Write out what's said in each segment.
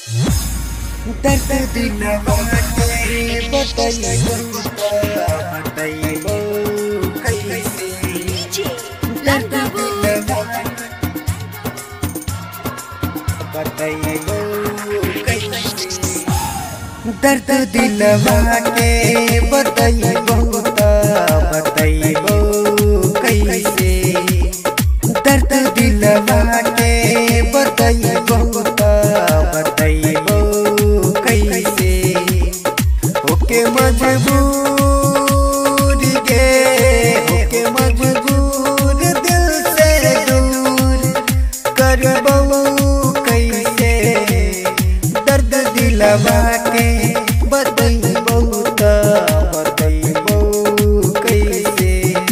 दर्द दिलवा के बताइबो कैसे दर्द दिलवा बताइबो कैसे दर्द दिलवा के बताइबो कैसे दर्द दिलवा के बताइबो कैसे होके मजबूर गे होके मजबूर दिल से दूर करबो कैसे दर्द दिलवा के बताइबो कैसे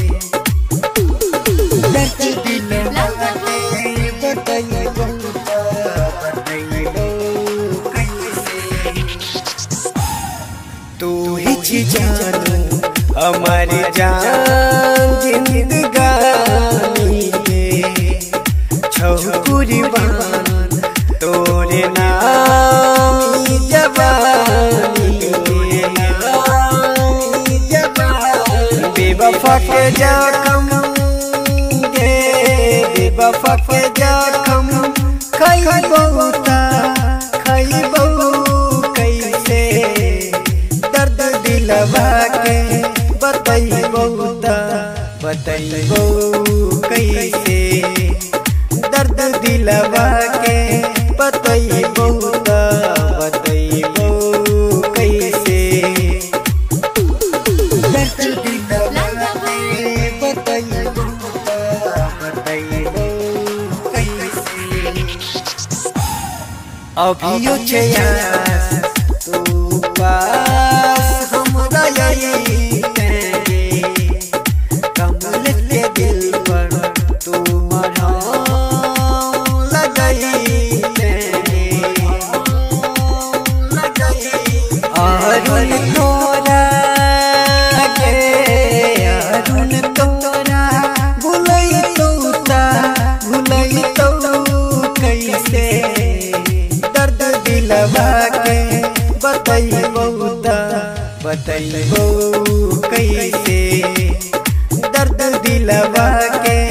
दर्द दिलवा के बताइबो तू ही जानू हमारी जान जिंदगानी के छौकुरी बान तोरे नाम जवानी बेवफा के जख्म गे बेवफा के जख्म खइबो कैसे दर्द दिलवा के बताइबो कैसे दर्द दिलवा के बताइबो कैसे दर्द दिलवा के बताइबो कैसे अभियो छयास तू पास हमरा यही कमल के दिल पर तू मरहम लगाई अरुण तोरा के अरुण तोरा भुलई तो कैसे दर्द दिलवा के बताइबो कैसे दर्द दिलवा के